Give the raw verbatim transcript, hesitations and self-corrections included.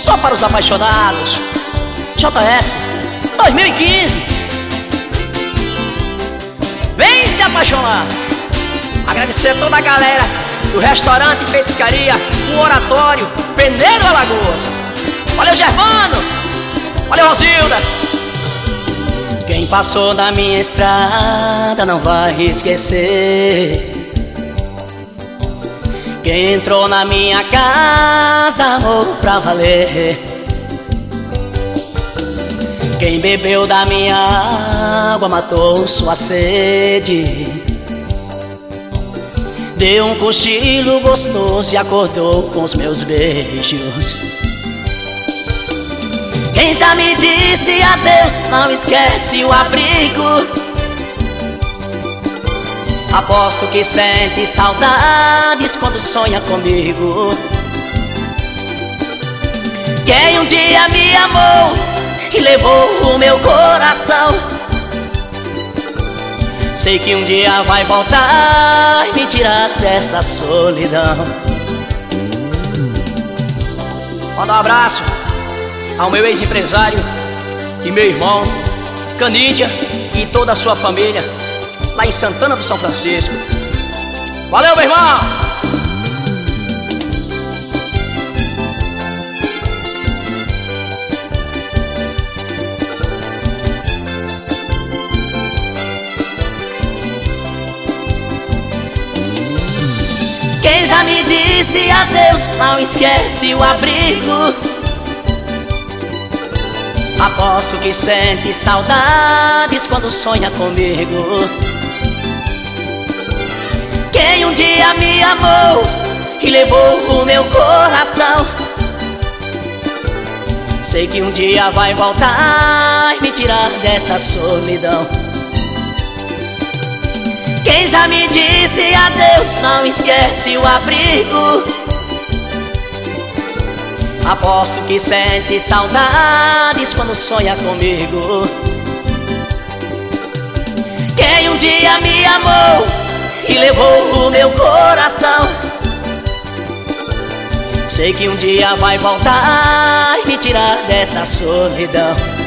Só para os apaixonados. J S dois mil e quinze. Vem se apaixonar. Agradecer a toda a galera do restaurante e petiscaria, o Oratório, Penedo Alagoas. Valeu, Gervano. Valeu, Rosilda. Quem passou na minha estrada não vai esquecer. Quem entrou na minha casa amou pra valer. Quem bebeu da minha água matou sua sede. Deu um cochilo gostoso e acordou com os meus beijos. Quem já me disse adeus não esquece o abrigo. Aposto que sente saudades quando sonha comigo. Quem um dia me amou e levou o meu coração, sei que um dia vai voltar e me tirar desta solidão. Manda um abraço ao meu ex-empresário e meu irmão Canídia e toda a sua família lá em Santana do São Francisco. Valeu, meu irmão! Quem já me disse adeus não esquece o abrigo. Aposto que sente saudades quando sonha comigo. Quem um dia me amou e levou o meu coração, sei que um dia vai voltar e me tirar desta solidão. Quem já me disse adeus não esquece o abrigo. Aposto que sente saudades quando sonha comigo. Quem um dia me amou e levou o meu coração, sei que um dia vai voltar e me tirar desta solidão.